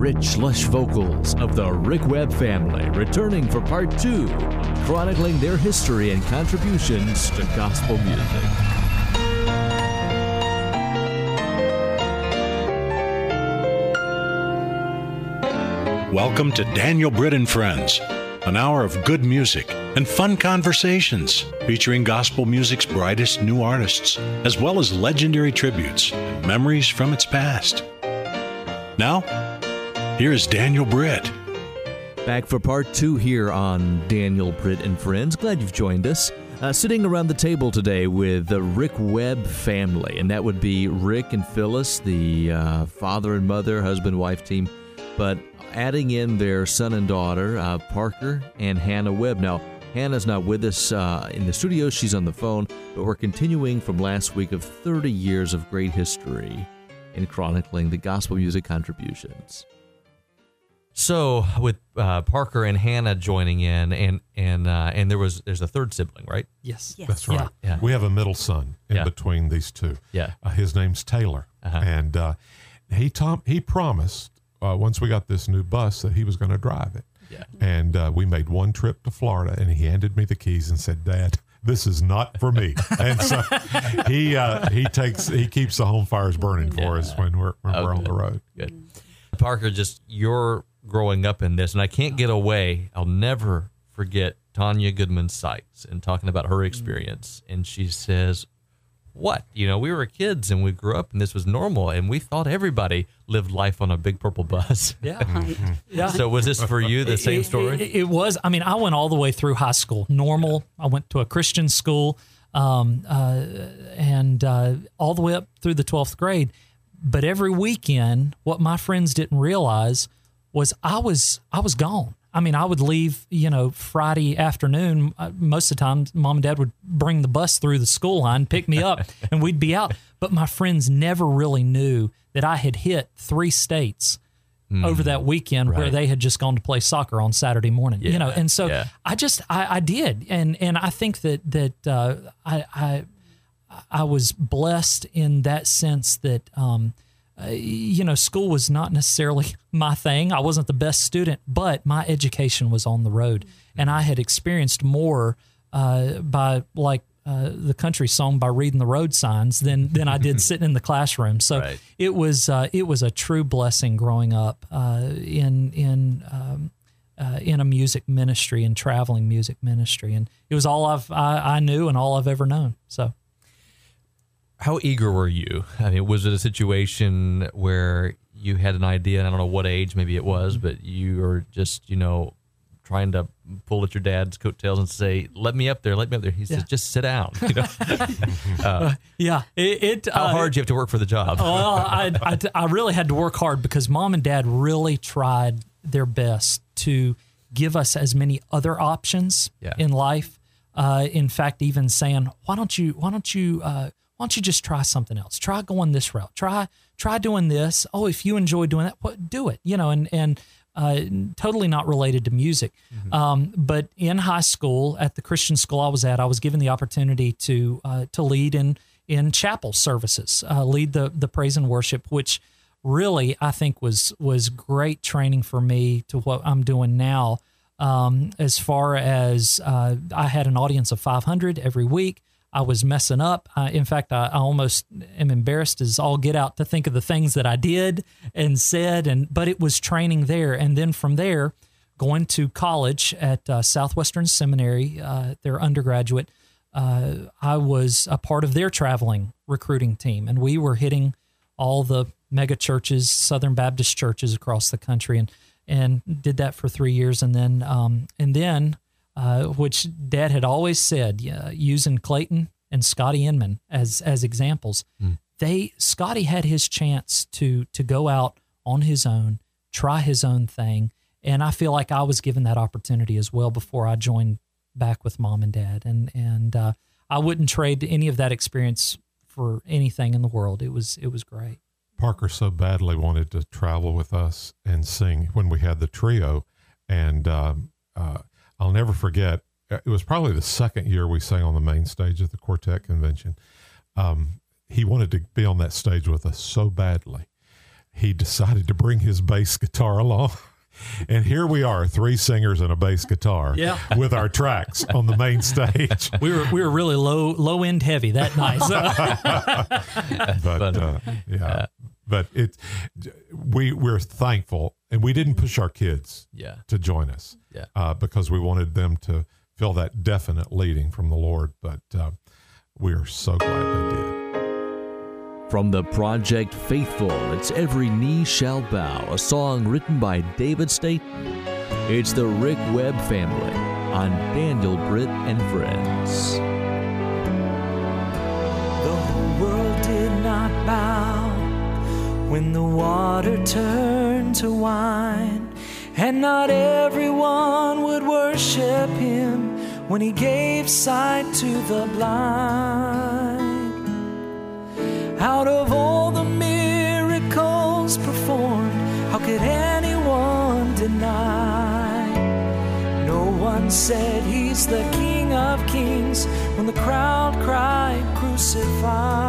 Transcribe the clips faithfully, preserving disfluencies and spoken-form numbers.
rich, lush vocals of the Rick Webb family returning for part two, chronicling their history and contributions to gospel music. Welcome to Daniel Britt and Friends, an hour of good music and fun conversations featuring gospel music's brightest new artists, as well as legendary tributes and memories from its past. Now, here is Daniel Britt. Back for part two here on Daniel Britt and Friends. Glad you've joined us. Uh, sitting around the table today with the Rick Webb family, and that would be Rick and Phyllis, the uh, father and mother, husband-wife team, but adding in their son and daughter, uh, Parker and Hannah Webb. Now, Hannah's not with us uh, in the studio. She's on the phone, but we're continuing from last week of thirty years of great history in chronicling the gospel music contributions. So, with uh, Parker and Hannah joining in, and and uh, and there was there's a third sibling, right? Yes, yes. That's right. Yeah. Yeah. We have a middle son in Yeah. between these two. Yeah. Uh, his name's Taylor, Uh-huh. and uh, he tom- he promised uh, once we got this new bus that he was going to drive it. Yeah. And uh, we made one trip to Florida, and he handed me the keys and said, "Dad, this is not for me." And so he uh, he takes he keeps the home fires burning for Yeah. us when we're when Oh, we're on good. the road. Good. Parker, just you're growing up in this, and I can't get away. I'll never forget Tanya Goodman Sykes and talking about her experience. And she says, what? You know, we were kids and we grew up and this was normal, and we thought everybody lived life on a big purple bus. Yeah. yeah. So was this for you the same It- story? It, it was. I mean, I went all the way through high school, normal. I went to a Christian school, um, uh, and uh, all the way up through the twelfth grade. But every weekend, what my friends didn't realize was I was I was gone. I mean, I would leave, you know, Friday afternoon. Uh, most of the time, Mom and Dad would bring the bus through the school line, pick me up, and we'd be out. But my friends never really knew that I had hit three states mm. over that weekend, right, where they had just gone to play soccer on Saturday morning. Yeah. You know, and so yeah. I just I, I did, and and I think that that uh, I I I was blessed in that sense that. Um, Uh, you know, school was not necessarily my thing. I wasn't the best student, but my education was on the road. And I had experienced more uh, by, like uh, the country song, by reading the road signs than than I did sitting in the classroom. So right. it was uh, it was a true blessing growing up uh, in in um, uh, in a music ministry and traveling music ministry. And it was all I've I, I knew and all I've ever known. So. How eager were you? I mean, was it a situation where you had an idea, and I don't know what age maybe it was, but you were just, you know, trying to pull at your dad's coattails and say, let me up there, let me up there. He yeah. says, just sit down. You know? uh, yeah. It, it, how uh, hard do you have to work for the job? Well, I, I, I really had to work hard because Mom and Dad really tried their best to give us as many other options yeah. in life. Uh, in fact, even saying, why don't you, why don't you, uh, why don't you just try something else? Try going this route. Try try doing this. Oh, if you enjoy doing that, what do it? You know, and and uh, totally not related to music. Mm-hmm. Um, but in high school, at the Christian school I was at, I was given the opportunity to uh, to lead in in chapel services, uh, lead the the praise and worship, which really I think was was great training for me to what I'm doing now. Um, as far as uh, I had an audience of five hundred every week. I was messing up. Uh, in fact, I, I almost am embarrassed as all get out to think of the things that I did and said. And but it was training there, and then from there, going to college at uh, Southwestern Seminary, uh, their undergraduate. Uh, I was a part of their traveling recruiting team, and we were hitting all the mega churches, Southern Baptist churches across the country, and and did that for three years, and then um, and then. Uh, which Dad had always said, uh, using Clayton and Scotty Inman as as examples. Mm. They Scotty had his chance to to go out on his own, try his own thing, and I feel like I was given that opportunity as well before I joined back with Mom and Dad, and and uh, I wouldn't trade any of that experience for anything in the world. It was it was great. Parker so badly wanted to travel with us and sing when we had the trio, and. Um, uh, I'll never forget, it was probably the second year we sang on the main stage at the Quartet Convention. Um, he wanted to be on that stage with us so badly. he decided to bring his bass guitar along. And here we are, three singers and a bass guitar Yeah. with our tracks on the main stage. We were we were really low low end heavy that night. But uh, yeah, but it we we're thankful, and we didn't push our kids Yeah. to join us Yeah. uh, because we wanted them to feel that definite leading from the Lord. But uh, we are so glad they did. From the Project Faithful, it's Every Knee Shall Bow, a song written by David Staten. It's the Rick Webb Family on Daniel Britt and Friends. The whole world did not bow when the water turned to wine, and not everyone would worship him when he gave sight to the blind. Out of all the miracles performed, how could anyone deny? No one said he's the King of Kings when the crowd cried, crucify.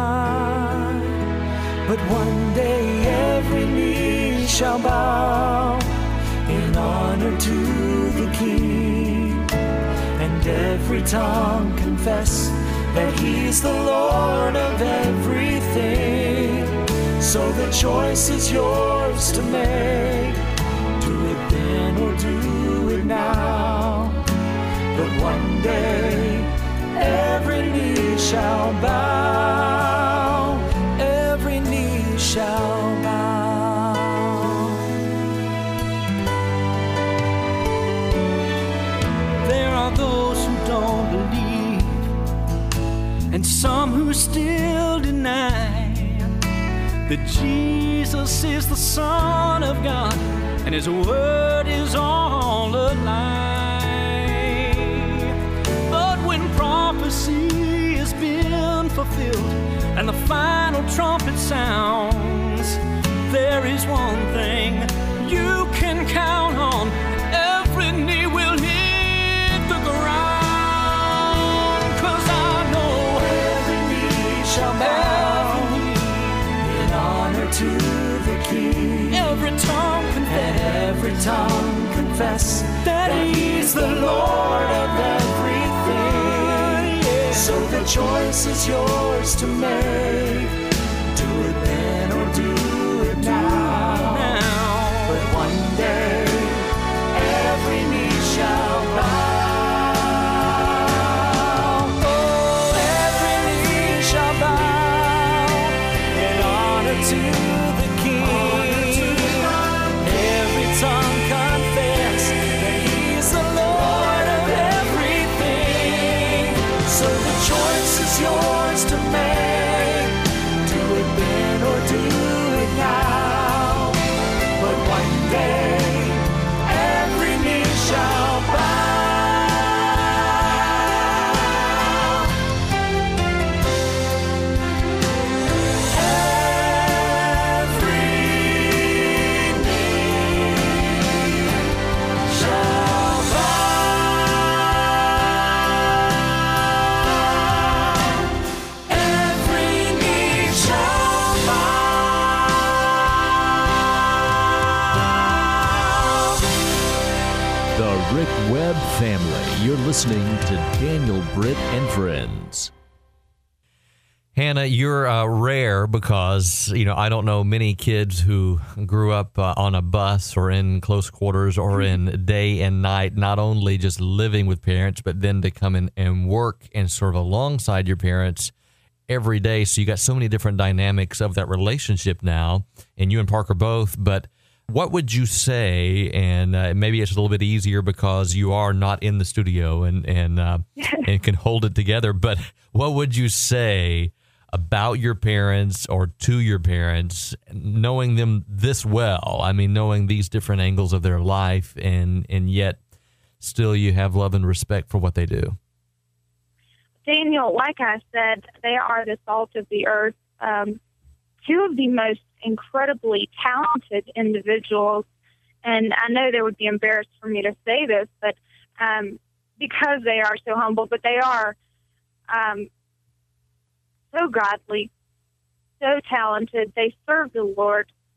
But one day every knee shall bow in honor to the King, and every tongue confess that he's the Lord of everything. So the choice is yours to make. Do it then or do it now. But one day every knee shall bow. Every knee shall bow. There are those who don't believe, and some who still deny that Jesus is the Son of God and his word is all a lie. But when prophecy has been fulfilled and the final trumpet sounds, there is one thing you can count on: every knee will hit the ground. 'Cause I know every knee shall bow in honor to the King. Every tongue confess, every tongue confess that he's the Lord of everything. Yeah. So the choice is yours to make. Do it then or do it now. now. But one day every knee shall bow. Oh, every knee shall bow in honor to the King. Every tongue confess that he's the Lord of everything. So the choice is yours to make. Do it then or do it now. But one day every knee shall bow. Every knee shall bow. Every knee shall bow. The Rick Webb Family. You're listening to Daniel Britt and Friends. Hannah, you're uh, rare because, you know, I don't know many kids who grew up uh, on a bus or in close quarters or in day and night, not only just living with parents, but then to come in and work and serve alongside your parents every day. So you got so many different dynamics of that relationship now, and you and Parker both. But what would you say, and uh, maybe it's a little bit easier because you are not in the studio and, and, uh, and can hold it together, but what would you say about your parents or to your parents, knowing them this well? I mean, knowing these different angles of their life, and, and yet still you have love and respect for what they do. Daniel, like I said, they are the salt of the earth. Um, two of the most incredibly talented individuals, and I know they would be embarrassed for me to say this, but um, because they are so humble, but they are um, so godly, so talented. They serve the Lord.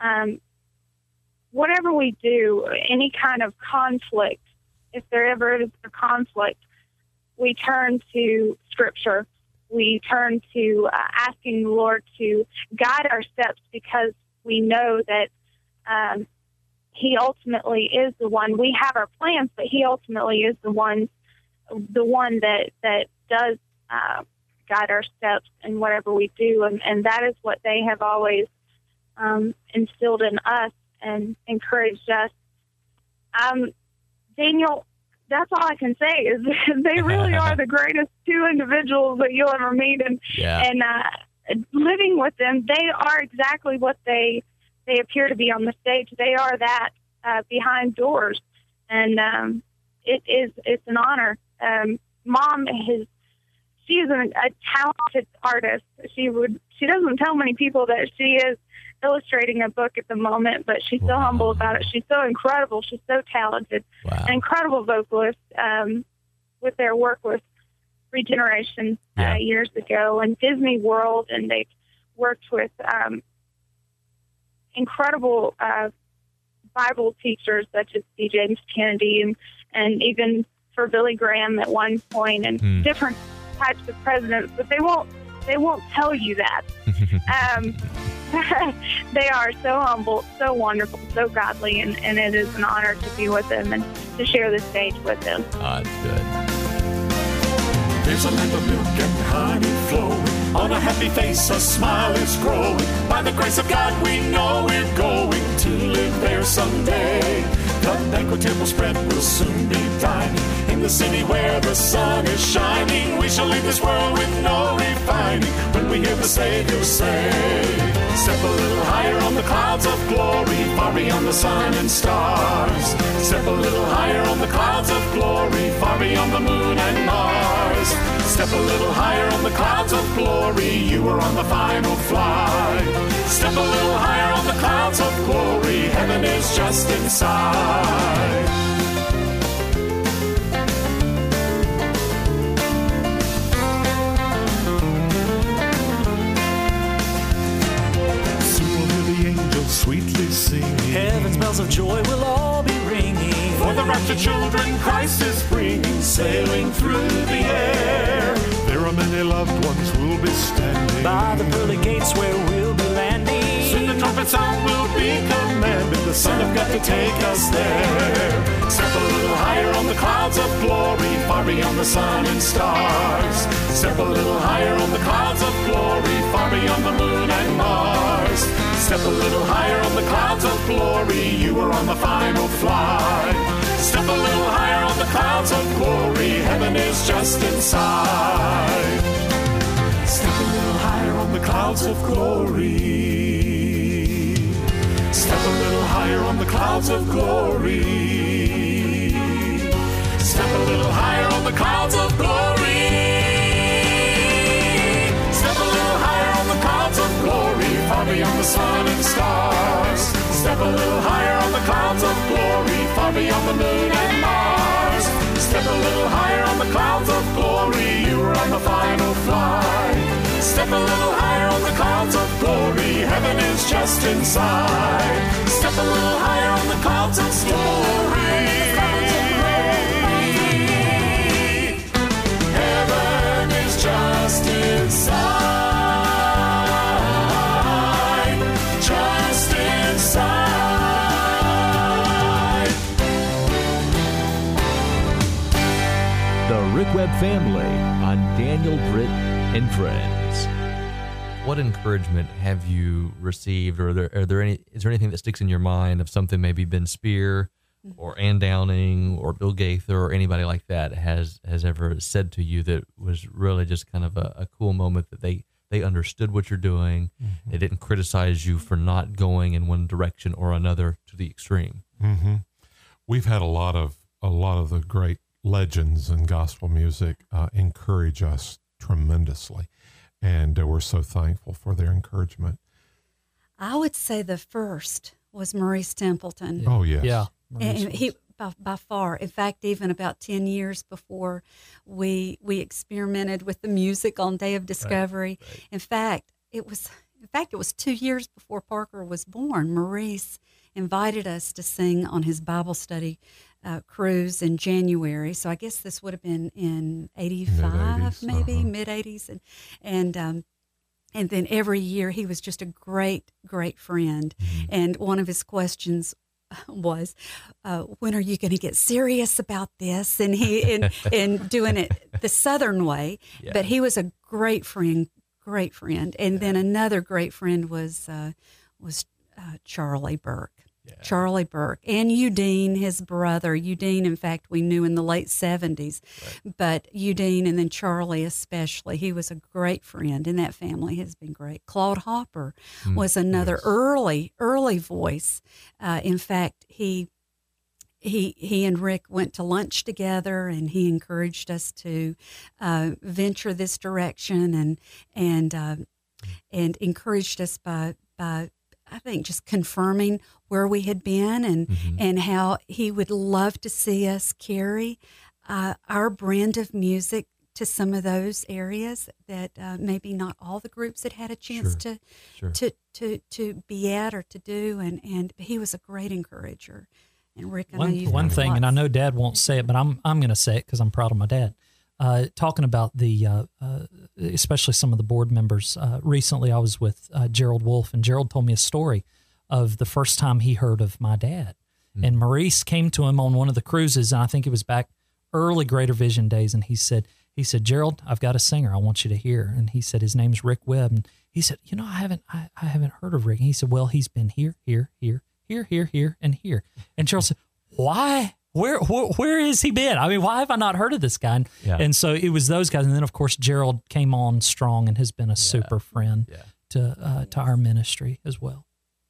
um, whatever we do, any kind of conflict, if there ever is a conflict, we turn to Scripture. We turn to uh, asking the Lord to guide our steps, because we know that um, He ultimately is the one. We have our plans, but He ultimately is the one, the one that that does uh, guide our steps in whatever we do, and, and that is what they have always um, instilled in us and encouraged us. Um, Daniel, that's all I can say is they really are the greatest two individuals that you'll ever meet, and Yeah. and uh, living with them, they are exactly what they they appear to be on the stage. They are that uh, behind doors, and um, it is it's an honor. Um, Mom is she is a, a talented artist. She would she doesn't tell many people that she is illustrating a book at the moment, but she's so Wow. humble about it. She's so incredible. She's so talented. Wow. An incredible vocalist um, with their work with Regeneration Yeah. uh, years ago and Disney World, and they've worked with um, incredible uh, Bible teachers such as D. James Kennedy, and, and even for Billy Graham at one point, and Hmm. different types of presidents. But they won't they won't tell you that. Um, they are so humble, so wonderful, so godly, and, and it is an honor to be with them and to share the stage with them. Ah, that's good. There's a land of milk and honey flowing. On a happy face a smile is growing. By the grace of God we know we're going to live there someday. The banquet table spread will soon be dining. In the city where the sun is shining, we shall leave this world with no refining. When we hear the Savior say, step a little higher on the clouds of glory, far beyond the sun and stars. Step a little higher on the clouds of glory, far beyond the moon and Mars. Step a little higher on the clouds of glory, you are on the final flight. Step a little higher on the clouds of glory, heaven is just inside. Sweetly singing, Heaven's bells of joy will all be ringing. for the raptured children Christ is bringing, sailing through the air. There are many loved ones who'll be standing By the pearly gates where we'll be landing. soon the trumpet sound will be commanded, the Son of God to take us there. Step a little higher on the clouds of glory, far beyond the sun and stars. Step a little higher on the clouds of glory, far beyond the moon and Mars. Step a little higher on the clouds of glory, you are on the final flight. Step a little higher on the clouds of glory, heaven is just inside. Step a little higher on the clouds of glory. Step a little higher on the clouds of glory. Step a little higher on the clouds of glory. Step a little higher on the clouds of glory, far beyond the sun and stars. Step a little higher on the clouds of glory, far beyond the moon and Mars. Step a little higher on the clouds of glory, you are on the final flight. Step a little higher on the clouds of glory, heaven is just inside. Step a little higher on the clouds of glory. Heaven is just inside. Just inside. The Rick Webb Family on Daniel Britt and Friends. What encouragement have you received, or are there, are there any? Is there anything that sticks in your mind of something maybe Ben Spear, or Ann Downing, or Bill Gaither, or anybody like that has has ever said to you that was really just kind of a, a cool moment, that they they understood what you're doing, mm-hmm. they didn't criticize you for not going in one direction or another to the extreme? Mm-hmm. We've had a lot of a lot of the great legends in gospel music uh, encourage us tremendously. And uh, we're so thankful for their encouragement. I would say the first was Maurice Templeton. Yeah. Oh, yes. Yeah. And he, by, by far, in fact, even about ten years before we we experimented with the music on Day of Discovery. Right, right. In fact, it was in fact, it was two years before Parker was born. Maurice invited us to sing on his Bible study uh, cruise in January. So I guess this would have been in eighty-five, mid-eighties, maybe uh-huh. mid eighties, and and um, and then every year he was just a great, great friend. Mm-hmm. And one of his questions was, uh, when are you going to get serious about this? And he and and doing it the Southern way. Yeah. But he was a great friend, great friend. And yeah. then another great friend was uh, was uh, Charlie Burke. Yeah. Charlie Burke and Eudine, his brother. Eudine, in fact, we knew in the late seventies, right. but Eudine and then Charlie especially. He was a great friend, and that family has been great. Claude Hopper mm, was another yes. early, early voice. Uh, in fact, he he he and Rick went to lunch together, and he encouraged us to uh, venture this direction, and and uh, and encouraged us by by. I think just confirming where we had been and mm-hmm. and how he would love to see us carry uh, our brand of music to some of those areas that uh, maybe not all the groups had had a chance sure. to, sure. to to to be at or to do. And, and he was a great encourager. And Rick, I one, know you've one thing, lots. and I know Dad won't say it, but I'm I'm going to say it because I'm proud of my dad. Uh, talking about the, uh, uh, especially some of the board members. Uh, recently, I was with uh, Gerald Wolf, and Gerald told me a story of the first time he heard of my dad. Mm-hmm. And Maurice came to him on one of the cruises, and I think it was back early Greater Vision days. And he said, he said, Gerald, I've got a singer I want you to hear. And he said, his name's Rick Webb. And he said, you know, I haven't, I, I haven't heard of Rick. And he said, well, he's been here, here, here, here, here, here, and here. And Gerald said, why? Where, where where has he been? I mean, why have I not heard of this guy? And, yeah. and so it was those guys. And then, of course, Gerald came on strong and has been a yeah. super friend yeah. to uh, to our ministry as well.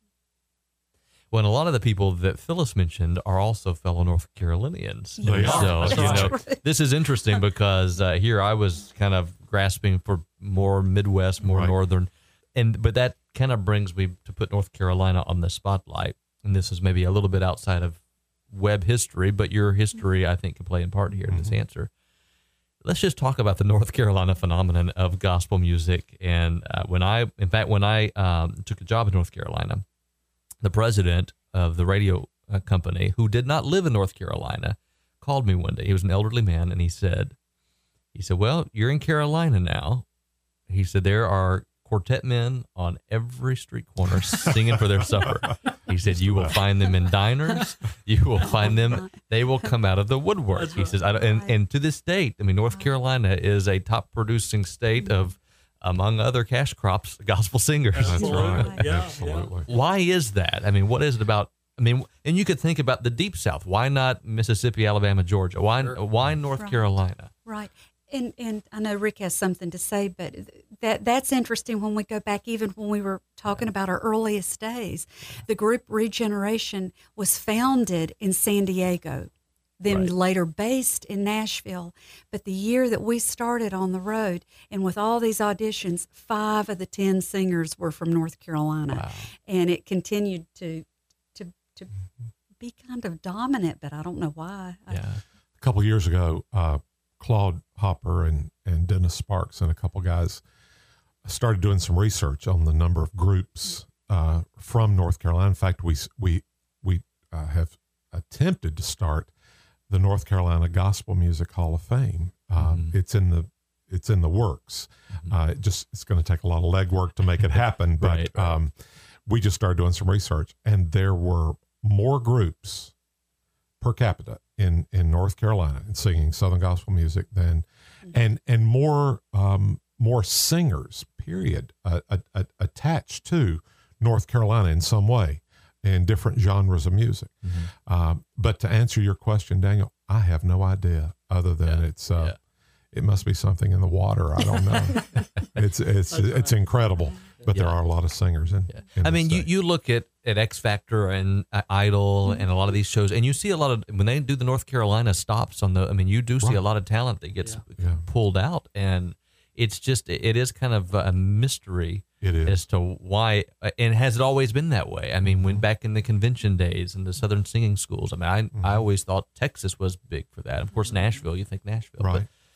Well, and a lot of the people that Phyllis mentioned are also fellow North Carolinians. They so, are. you know, this is interesting because uh, here I was kind of grasping for more Midwest, more right. Northern. and But that kind of brings me to put North Carolina on the spotlight. And this is maybe a little bit outside of Webb history, but your history, I think, can play in part here in this mm-hmm. answer. Let's just talk about the North Carolina phenomenon of gospel music. And uh, when I, in fact, when I um, took a job in North Carolina, the president of the radio uh, company, who did not live in North Carolina, called me one day. He was an elderly man, and he said, he said, well, you're in Carolina now. He said, there are quartet men on every street corner singing for their supper. He said, you will find them in diners. You will find them. They will come out of the woodwork. That's he right. says, I don't, and, and to this date, I mean, North Carolina is a top producing state of, among other cash crops, gospel singers. That's right. Yeah. Absolutely. Why is that? I mean, what is it about? I mean, and you could think about the Deep South. Why not Mississippi, Alabama, Georgia? Why, why North right. Carolina? Right. And and I know Rick has something to say, but that that's interesting when we go back, even when we were talking about our earliest days. The group Regeneration was founded in San Diego, then right. later based in Nashville. But the year that we started on the road, and with all these auditions, five of the ten singers were from North Carolina. Wow. And it continued to to to be kind of dominant, but I don't know why. Yeah. A couple of years ago, uh, Claude Hopper and, and Dennis Sparks and a couple guys started doing some research on the number of groups uh, from North Carolina. In fact, we we we uh, have attempted to start the North Carolina Gospel Music Hall of Fame. Uh, mm-hmm. It's in the it's in the works. Mm-hmm. Uh, it just it's going to take a lot of legwork to make it happen. But right, right. Um, we just started doing some research, and there were more groups per capita in, in North Carolina and singing Southern gospel music than, and and more um, more singers, period, uh, uh, attached to North Carolina in some way, in different genres of music. Mm-hmm. Um, but to answer your question, Daniel, I have no idea other than yeah. it's uh, yeah. it must be something in the water. I don't know. it's it's it's incredible. But yeah. there are a lot of singers in. Yeah. in I mean, you, state. you look at, at X Factor and uh, Idol mm-hmm. and a lot of these shows, and you see a lot of, when they do the North Carolina stops on the, I mean, you do see right. a lot of talent that gets yeah. Yeah. pulled out. And it's just, it is kind of a mystery it is. as to why, and has it always been that way? I mean, when back in the convention days and the Southern singing schools, I mean, I, mm-hmm. I always thought Texas was big for that. Of course, Nashville, you think Nashville. Right.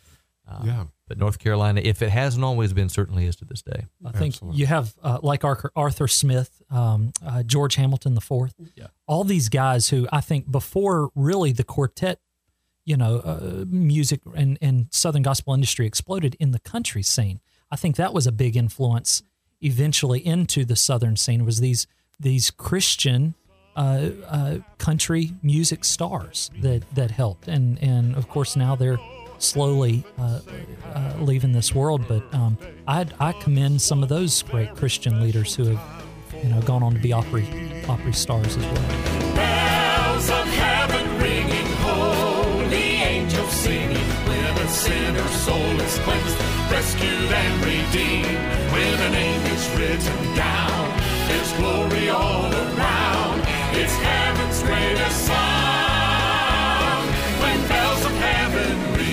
Uh, Yeah. But North Carolina, if it hasn't always been, certainly is to this day. I think Absolutely. you have uh, like Arthur, Arthur Smith, um, uh, George Hamilton the Fourth, Yeah. all these guys who I think before really the quartet, you know, uh, music and, and Southern gospel industry exploded in the country scene. I think that was a big influence eventually into the Southern scene, was these these Christian uh, uh, country music stars that, that helped. And, and of course now they're slowly uh, uh, leaving this world, but um, I I commend some of those great Christian leaders who have, you know, gone on to be Opry Opry stars as well. Bells of heaven ringing, holy angels singing, when a sinner's soul is cleansed, rescued and redeemed, when a name is written down, there's glory all around. It's heaven's greatest song, when bells of heaven ring.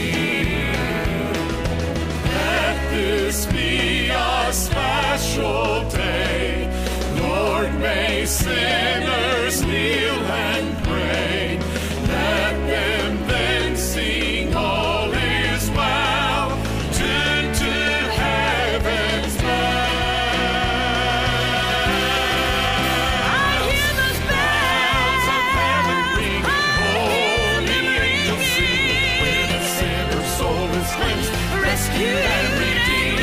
This be a special day. Lord, may sinners kneel and pray. Let them then sing all is well. Turn to heaven's bell. I hear those bells of heaven ringing. Holy angels singing. When a sinner's soul is cleansed, rescued and redeemed.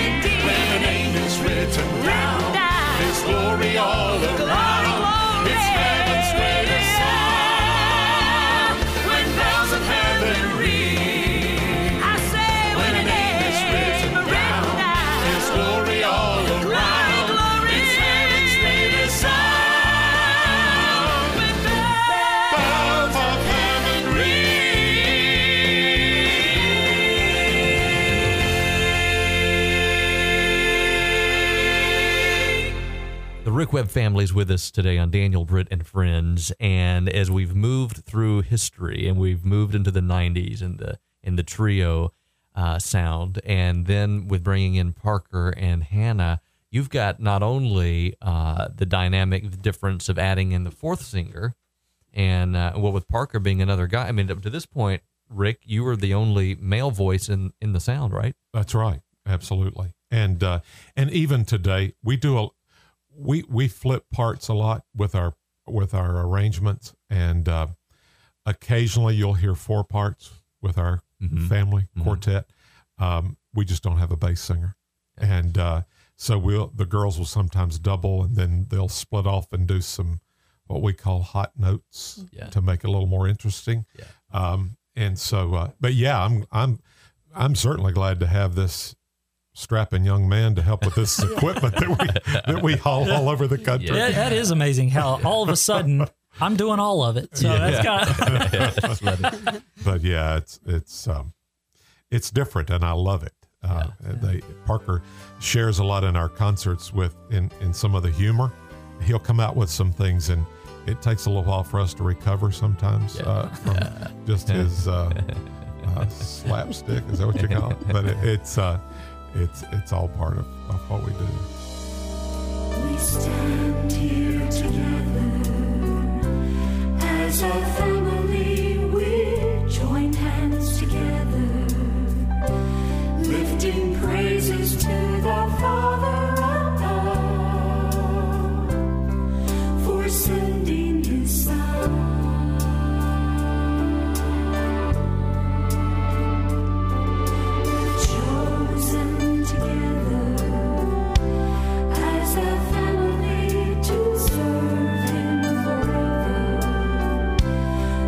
Written down, His glory all around. It's heaven's greatest song. When bells of heaven ring, I say, when a name is written down, His glory all around. It's heaven's greatest song. When bells of heaven ring. The Rick Webb family is with us today on Daniel, Britt, and Friends. And as we've moved through history and we've moved into the nineties and the in the trio uh, sound, and then with bringing in Parker and Hannah, you've got not only uh, the dynamic difference of adding in the fourth singer, and uh, well, with Parker being another guy. I mean, up to this point, Rick, you were the only male voice in, in the sound, right? That's right. Absolutely. And uh, and even today, we do a we we flip parts a lot with our with our arrangements, and uh, occasionally you'll hear four parts with our Mhm. family Mhm. quartet. Um, we just don't have a bass singer, and uh, so we'll the girls will sometimes double, and then they'll split off and do some what we call hot notes Yeah. to make it a little more interesting. Yeah. Um, and so, uh, but yeah, I'm I'm I'm certainly glad to have this strapping young man to help with this equipment that we that we haul all over the country. Yeah. That, that is amazing how all of a sudden I'm doing all of it. So that's kind of But yeah, it's it's um, it's different, and I love it. Uh, They Parker shares a lot in our concerts with in in some of the humor. He'll come out with some things, and it takes a little while for us to recover sometimes uh, from just his uh, uh, slapstick. Is that what you call it? But it, it's uh, it's it's all part of, of what we do. We stand here together as a family. We join hands together, lifting praises to the Father above for sending His Son. Chosen together as a family to serve Him forever.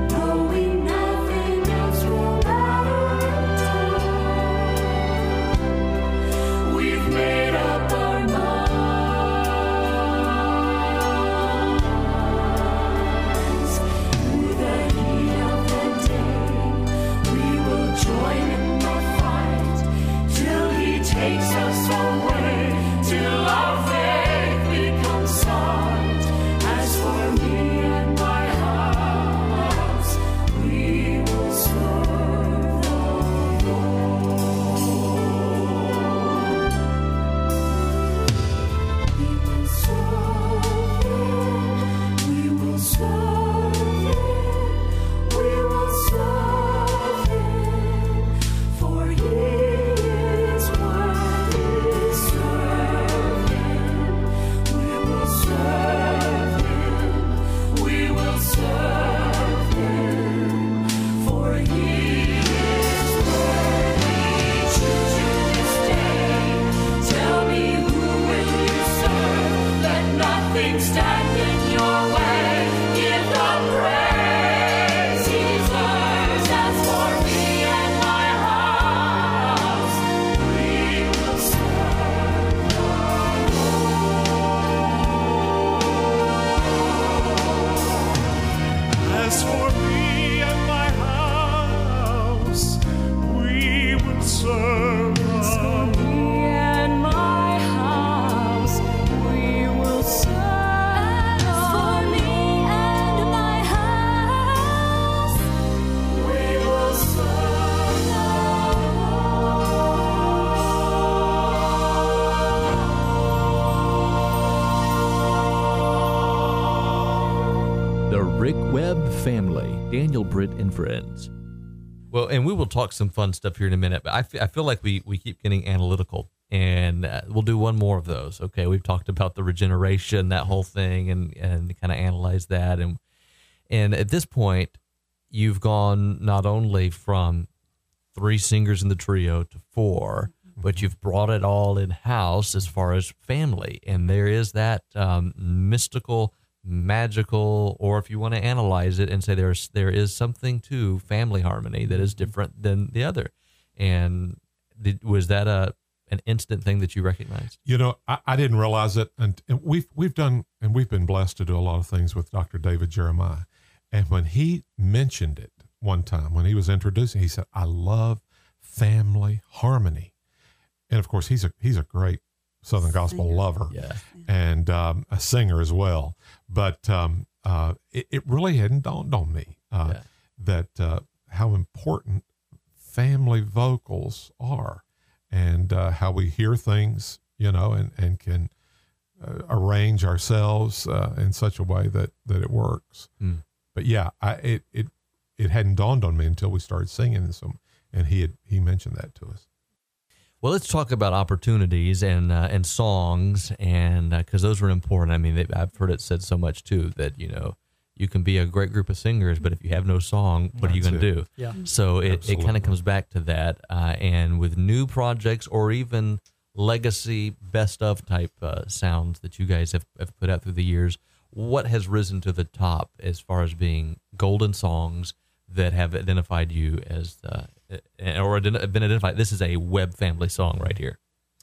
Rick Webb Family, Daniel Britt and Friends. Well, and we will talk some fun stuff here in a minute, but I, f- I feel like we, we keep getting analytical, and uh, we'll do one more of those. Okay, we've talked about the regeneration, that whole thing, and, and kind of analyze that. And, and at this point, you've gone not only from three singers in the trio to four, but you've brought it all in-house as far as family. And there is that um, mystical, magical, or if you want to analyze it and say there's there is something to family harmony that is different than the other. And did, was that a an instant thing that you recognized? You know, I, I didn't realize it, and, and we've we've done and we've been blessed to do a lot of things with Doctor David Jeremiah. And when he mentioned it one time, when he was introducing, he said, "I love family harmony," and of course, he's a he's a great Southern gospel singer. lover, yeah. and um, a singer as well. But um, uh, it, it really hadn't dawned on me uh, yeah. that uh, how important family vocals are, and uh, how we hear things, you know, and and can uh, arrange ourselves uh, in such a way that that it works. Mm. But yeah, I it it it hadn't dawned on me until we started singing, and so and he had he mentioned that to us. Well, let's talk about opportunities and uh, and songs, and because uh, those are important. I mean, they, I've heard it said so much too that you know you can be a great group of singers, but if you have no song, what That's are you going to do? Yeah. So it, it kind of comes back to that, uh, and with new projects or even legacy best of type uh, sounds that you guys have, have put out through the years, what has risen to the top as far as being golden songs that have identified you as uh, or been identified? This is a Webb family song right here.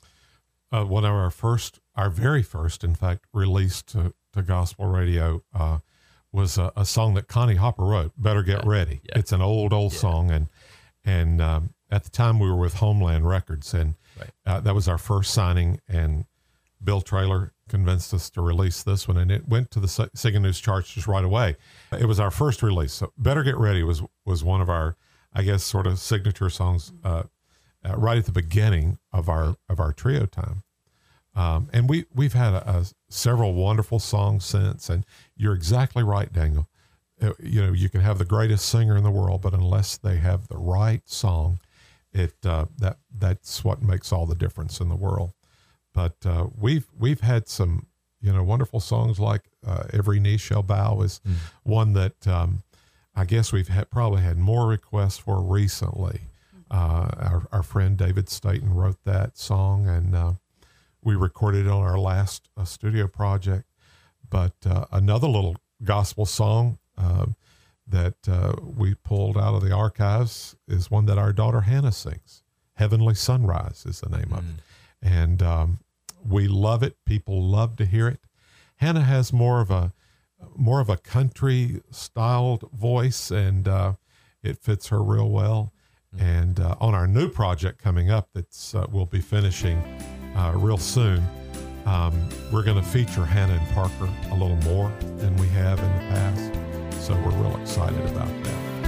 Uh, one of our first, our very first, in fact, released to, to gospel radio uh, was a, a song that Connie Hopper wrote, "Better Get yeah. Ready." Yeah. It's an old, old yeah. song, and and um, at the time we were with Homeland Records, and right. uh, that was our first signing, and Bill Traylor convinced us to release this one, and it went to the Singing News charts just right away. It was our first release. So "Better Get Ready" was was one of our, I guess, sort of signature songs uh, uh, right at the beginning of our of our trio time. Um, and we we've had a, a, several wonderful songs since. And you're exactly right, Daniel. Uh, you know, you can have the greatest singer in the world, but unless they have the right song, it uh, that that's what makes all the difference in the world. But uh, we've we've had some, you know, wonderful songs like uh, "Every Knee Shall Bow" is mm. one that um, I guess we've had, probably had more requests for recently. Uh, our our friend David Staten wrote that song, and uh, we recorded it on our last uh, studio project. But uh, another little gospel song uh, that uh, we pulled out of the archives is one that our daughter Hannah sings. "Heavenly Sunrise" is the name mm. of it. And um, we love it. People love to hear it. Hannah has more of a more of a country styled voice, and uh, it fits her real well. Mm-hmm. And uh, on our new project coming up, that's uh, we'll be finishing uh, real soon. Um, we're going to feature Hannah and Parker a little more than we have in the past, so we're real excited about that.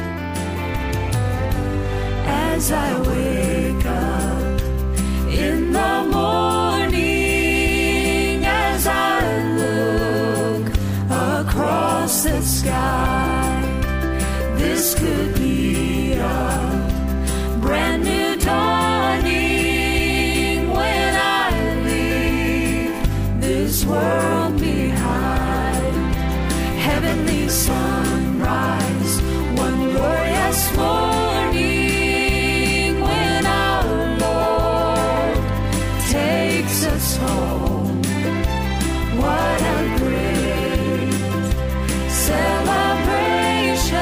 As I wake up in the morning, as I look across the sky, this could be a brand new dawning when I leave this world behind. Heavenly sunrise, one glorious morning, us home. What a great celebration,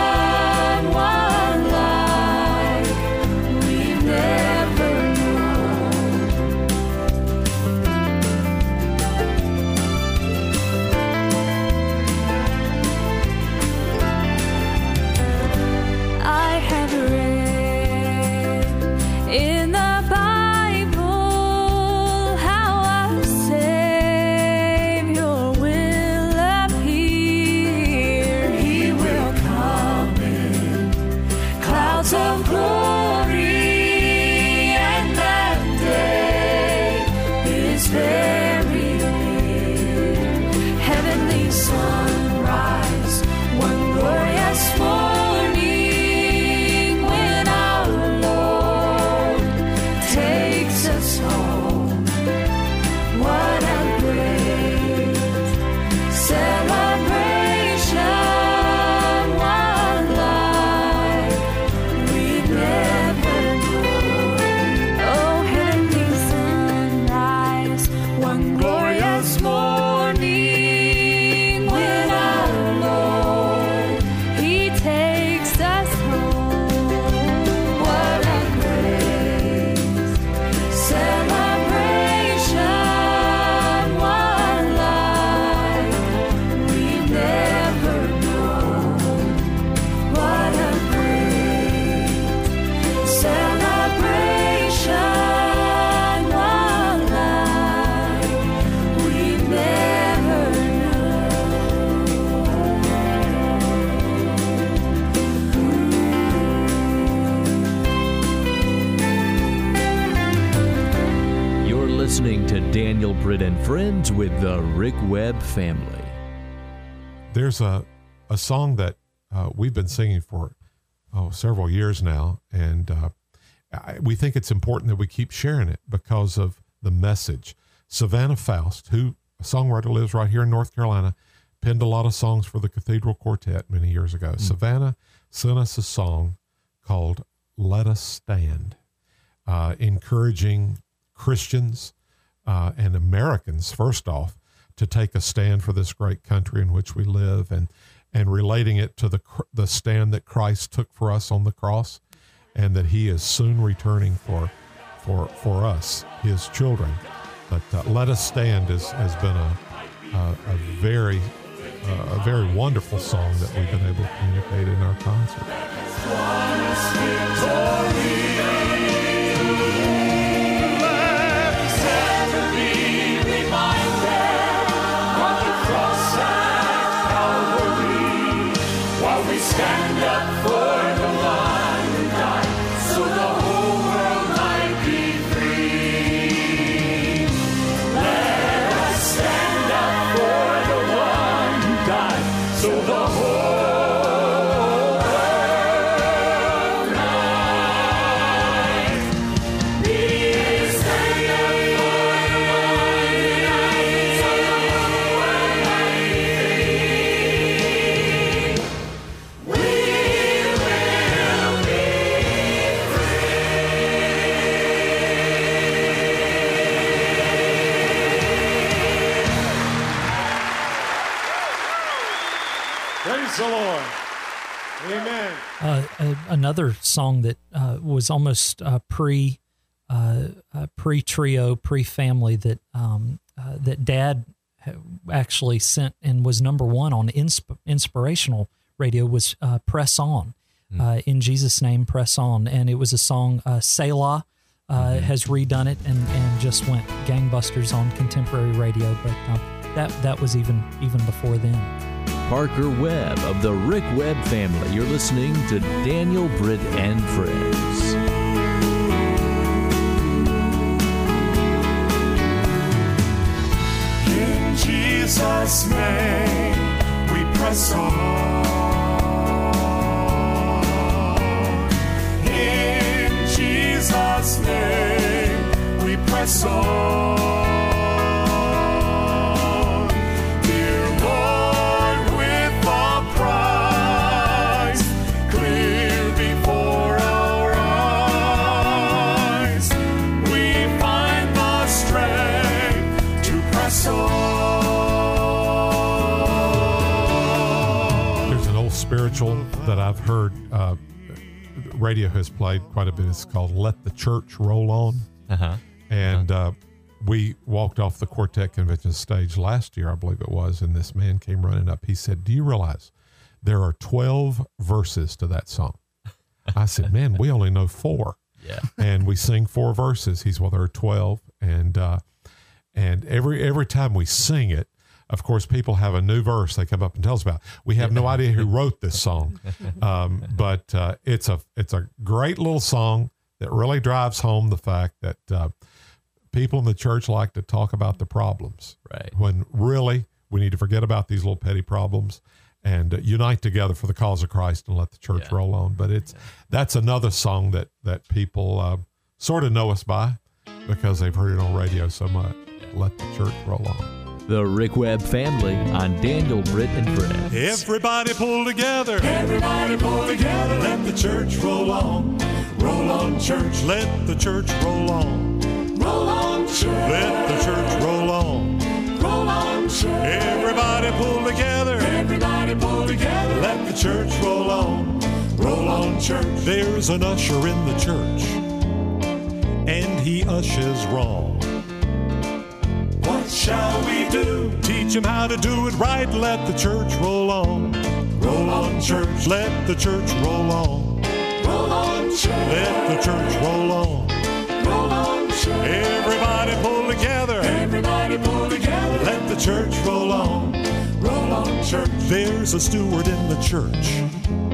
one like we've never known. Britt and Friends with the Rick Webb Family. There's a, a song that uh, we've been singing for oh, several years now, and uh, I, we think it's important that we keep sharing it because of the message. Savannah Faust, who a songwriter lives right here in North Carolina, penned a lot of songs for the Cathedral Quartet many years ago. Mm. Savannah sent us a song called Let Us Stand, uh, encouraging Christians uh, and Americans, first off, to take a stand for this great country in which we live, and and relating it to the the stand that Christ took for us on the cross, and that he is soon returning for for for us, his children. But uh, Let Us Stand is, has been a, a, a very uh, a very wonderful song that we've been able to communicate in our concert. Stand up for the one who died, so the whole world might be free. Let us stand up for the one who died, so the whole world might be. Stand up for the one who died, so the whole world might be free. Praise the Lord. Amen. Uh, uh, another song that uh, was almost uh, pre uh, uh, pre trio, pre family that um, uh, that Dad actually sent and was number one on insp- inspirational radio was uh, "Press On." Mm. Uh, in Jesus' name, press on, and it was a song. Uh, Selah uh, mm-hmm. has redone it and, and just went gangbusters on contemporary radio, but um, that that was even even before then. Parker Webb of the Rick Webb Family. You're listening to Daniel, Britt, and Friends. In Jesus' name, we press on. In Jesus' name, we press on. Spiritual that I've heard uh, radio has played quite a bit. It's called Let the Church Roll On. Uh-huh. And uh-huh. Uh, we walked off the Quartet Convention stage last year, I believe it was, and this man came running up. He said, "Do you realize there are twelve verses to that song?" I said, "Man, we only know four." Yeah. And we sing four verses. He's, well, there are twelve. And, uh, and every, every time we sing it, of course, people have a new verse they come up and tell us about. We have no idea who wrote this song, um, but uh, it's a it's a great little song that really drives home the fact that uh, people in the church like to talk about the problems, right? When really we need to forget about these little petty problems and uh, unite together for the cause of Christ and let the church yeah. roll on. But it's that's another song that that people uh, sort of know us by because they've heard it on radio so much. Yeah. Let the church roll on. The Rick Webb Family on Daniel, Britt, and Friends. Everybody pull together. Everybody pull together. Let the church roll on. Roll on, church. Let the church roll on. Roll on, church. Let the church roll on. Roll on, church. Everybody pull together. Everybody pull together. Let the church roll on. Roll on, church. There's an usher in the church, and he ushers wrong. What shall we do? Teach him how to do it right. Let the church roll on. Roll on, church. Let the church roll on. Roll on, church. Let the church roll on. Roll on, church. Everybody pull together. Everybody pull together. Let the church roll on. Roll on, church. There's a steward in the church,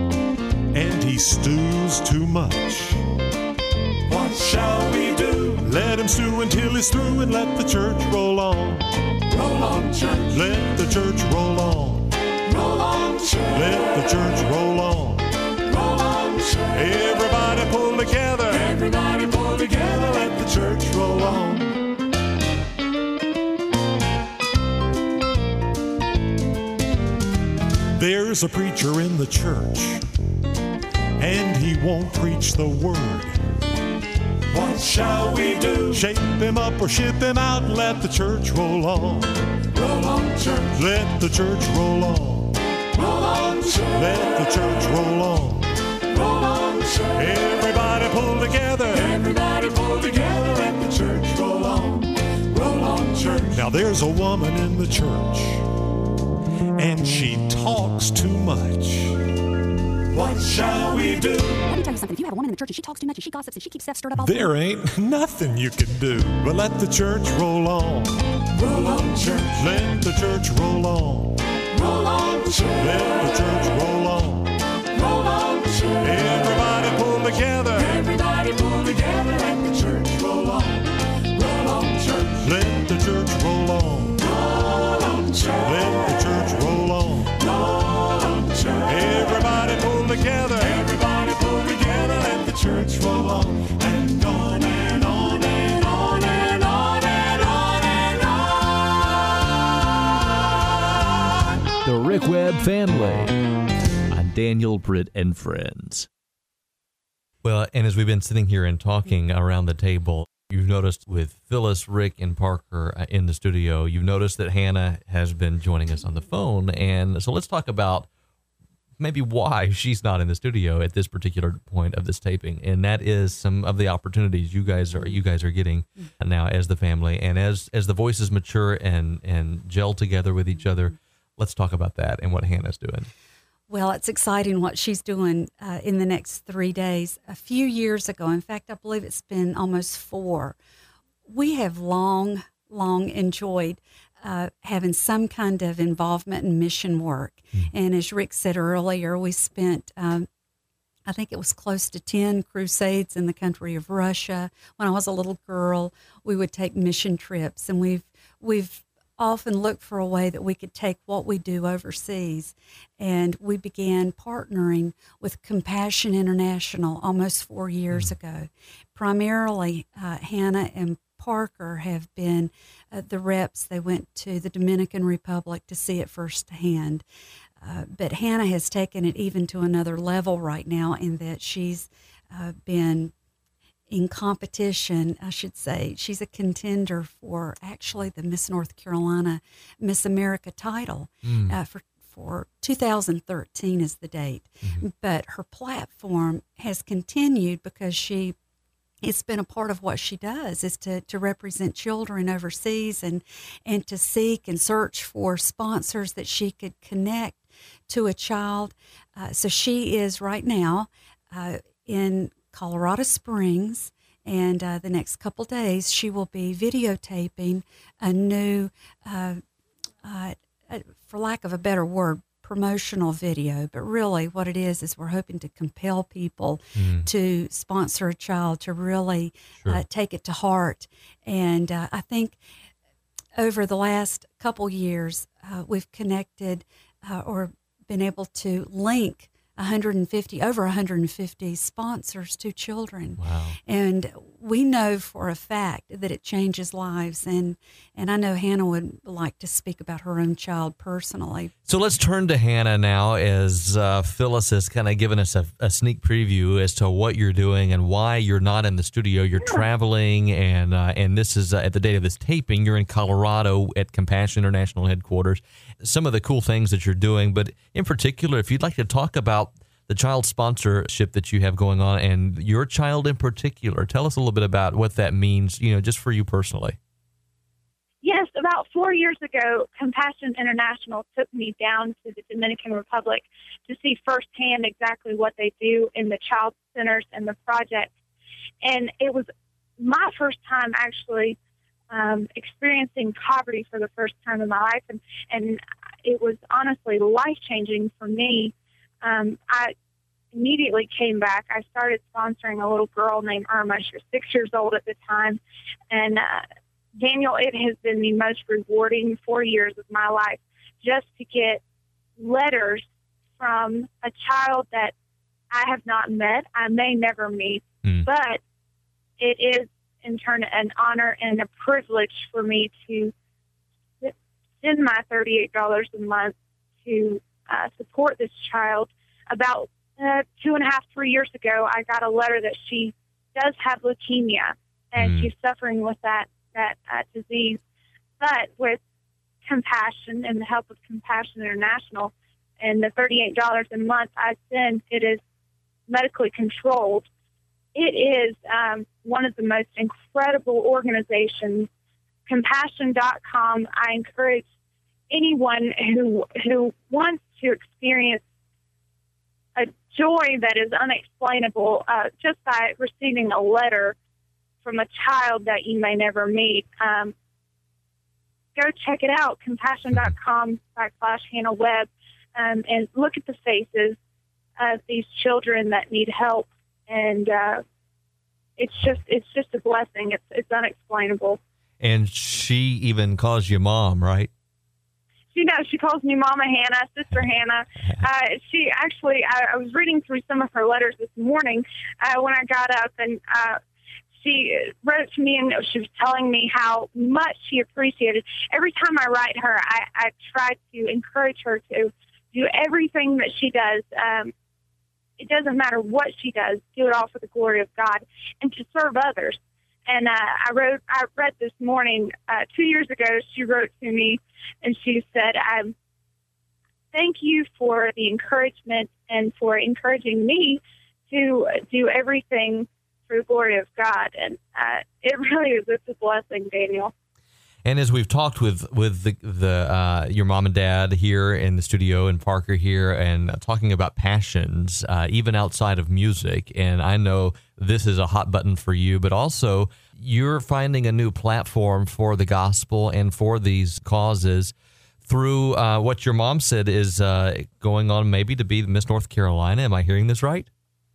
and he stews too much. What shall we do? Let him stew until he's through and let the church roll on. Roll on, church. Let the church roll on. Roll on, church. Let the church roll on. Roll on, church. Everybody pull together. Everybody pull together. Let the church roll on. There's a preacher in the church, and he won't preach the word. What shall we do? Shape him up or ship him out and let the church roll on. Roll on, church. Let the church roll on. Roll on, church. Let the church roll on. Roll on, church. Everybody pull together. Everybody pull together. Let the church roll on. Roll on, church. Now there's a woman in the church, and she talks too much. What shall we do? Let me tell you something. If you have a woman in the church and she talks too much and she gossips and she keeps stuff stirred up all the time. There ain't nothing you can do but let the church roll on. Roll on, church. Let the church roll on. Roll on, church. Let the church roll on. Roll on, church. Everybody pull together. Everybody pull together. Let the church roll on. Roll on, church. Let the church roll on. Roll on, church. Let the church roll on. Roll on, church. Everybody pull together. Everybody pull together. Let the church roll on. And on and on and on and on and on and on. The Rick Webb Family on Daniel, Britt, and Friends. Well, and as we've been sitting here and talking around the table, you've noticed with Phyllis, Rick, and Parker uh, in the studio, you've noticed that Hannah has been joining us on the phone. And so let's talk about maybe why she's not in the studio at this particular point of this taping. And that is some of the opportunities you guys are you guys are getting now as the family. And as as the voices mature and, and gel together with each other, let's talk about that and what Hannah's doing. Well, it's exciting what she's doing uh, in the next three days. A few years ago, in fact, I believe it's been almost four, we have long, long enjoyed uh, having some kind of involvement in mission work. Mm. And as Rick said earlier, we spent, um, I think it was close to ten crusades in the country of Russia. When I was a little girl, we would take mission trips, and we've we've often look for a way that we could take what we do overseas. And we began partnering with Compassion International almost four years mm-hmm. ago. Primarily, uh, Hannah and Parker have been uh, the reps. They went to the Dominican Republic to see it firsthand. Uh, but Hannah has taken it even to another level right now in that she's uh, been in competition, I should say. She's a contender for actually the Miss North Carolina Miss America title mm. uh, for, for two thousand thirteen is the date. Mm-hmm. But her platform has continued because she it's been a part of what she does is to, to represent children overseas and, and to seek and search for sponsors that she could connect to a child. Uh, so she is right now uh, in Colorado Springs, and uh, the next couple days she will be videotaping a new, uh, uh, for lack of a better word, promotional video. But really what it is is we're hoping to compel people mm. to sponsor a child, to really sure. uh, take it to heart. And uh, I think over the last couple years, uh, we've connected uh, or been able to link one hundred fifty, over one hundred fifty sponsors to children. Wow. And we know for a fact that it changes lives. And, and I know Hannah would like to speak about her own child personally. So let's turn to Hannah now, as uh, Phyllis has kind of given us a, a sneak preview as to what you're doing and why you're not in the studio. You're traveling, and uh, and this is uh, at the date of this taping, you're in Colorado at Compassion International headquarters. Some of the cool things that you're doing, but in particular, if you'd like to talk about the child sponsorship that you have going on and your child in particular, tell us a little bit about what that means, you know, just for you personally. Yes, about four years ago, Compassion International took me down to the Dominican Republic to see firsthand exactly what they do in the child centers and the projects. And it was my first time actually um, experiencing poverty for the first time in my life. And, and it was honestly life-changing for me. Um, I, immediately came back, I started sponsoring a little girl named Irma. She was six years old at the time. And uh, Daniel, it has been the most rewarding four years of my life just to get letters from a child that I have not met, I may never meet, mm. but it is in turn an honor and a privilege for me to send my thirty-eight dollars a month to uh, support this child. About uh, two and a half, three years ago, I got a letter that she does have leukemia, and mm. she's suffering with that, that uh, disease. But with Compassion and the help of Compassion International and the thirty-eight dollars a month I send, it is medically controlled. It is um, one of the most incredible organizations. Compassion dot com. I encourage anyone who who wants to experience a joy that is unexplainable uh, just by receiving a letter from a child that you may never meet. Um, go check it out, compassion dot com backslash Hannah Webb, um, and look at the faces of these children that need help. And uh, it's just it's just a blessing. It's it's unexplainable. And she even calls you mom, right? She knows. She calls me Mama Hannah, Sister Hannah. Uh, she actually, I, I was reading through some of her letters this morning uh, when I got up, and uh, she wrote to me, and she was telling me how much she appreciated. Every time I write her, I, I try to encourage her to do everything that she does. Um, it doesn't matter what she does, do it all for the glory of God and to serve others. And uh, I wrote, I read this morning, uh, two years ago, she wrote to me, and she said, um, thank you for the encouragement and for encouraging me to do everything for the glory of God. And uh, it really is it's a blessing, Daniel. And as we've talked with with the, the uh, your mom and dad here in the studio and Parker here, and uh, talking about passions, uh, even outside of music, and I know this is a hot button for you, but also you're finding a new platform for the gospel and for these causes through uh, what your mom said is uh, going on maybe to be Miss North Carolina. Am I hearing this right?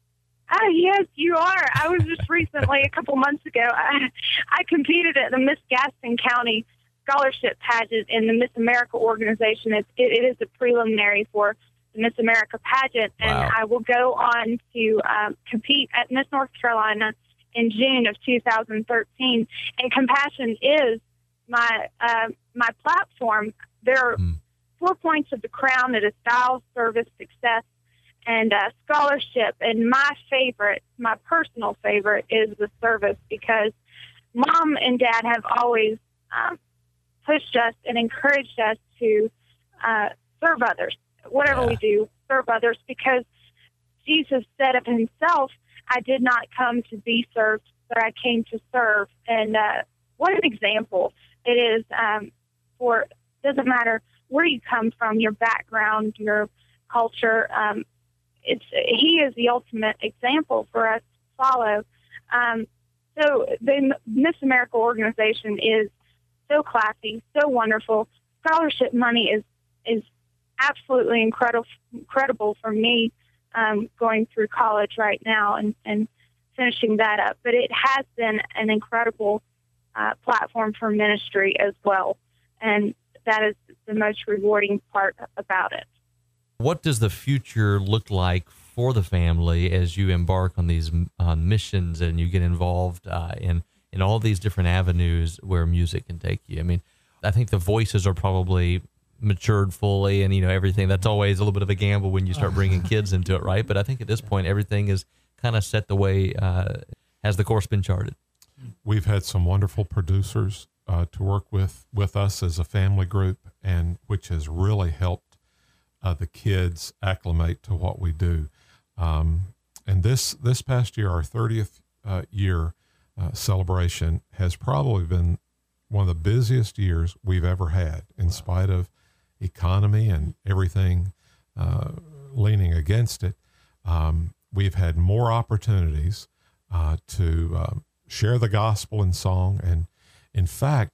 Ah, yes, you are. I was just recently, a couple months ago, I, I competed at the Miss Gaston County Scholarship Pageant in the Miss America organization. It, it, it is a preliminary for the Miss America pageant, and wow. I will go on to um, compete at Miss North Carolina in June of two thousand thirteen. And Compassion is my uh, my platform. There are mm. four points of the crown. It is style, service, success, and uh, scholarship. And my favorite, my personal favorite, is the service, because Mom and Dad have always um, pushed us and encouraged us to uh, serve others. Whatever yeah. we do, serve others, because Jesus said of himself, I did not come to be served, but I came to serve. And uh, what an example it is um, for, doesn't matter where you come from, your background, your culture. Um, it's he is the ultimate example for us to follow. Um, so the Miss America organization is so classy, so wonderful. Scholarship money is is absolutely incredible, incredible for me um, going through college right now and, and finishing that up. But it has been an incredible uh, platform for ministry as well, and that is the most rewarding part about it. What does the future look like for the family as you embark on these uh, missions and you get involved uh, in, in all these different avenues where music can take you? I mean, I think the voices are probably matured fully, and you know everything. That's always a little bit of a gamble when you start bringing kids into it, right? But I think at this point everything is kind of set the way uh, has the course been charted. We've had some wonderful producers uh, to work with with us as a family group, and which has really helped uh, the kids acclimate to what we do. Um, and this this past year, our thirtieth uh, year uh, celebration has probably been one of the busiest years we've ever had, in spite of economy and everything uh, leaning against it. Um, we've had more opportunities uh, to uh, share the gospel in song. And in fact,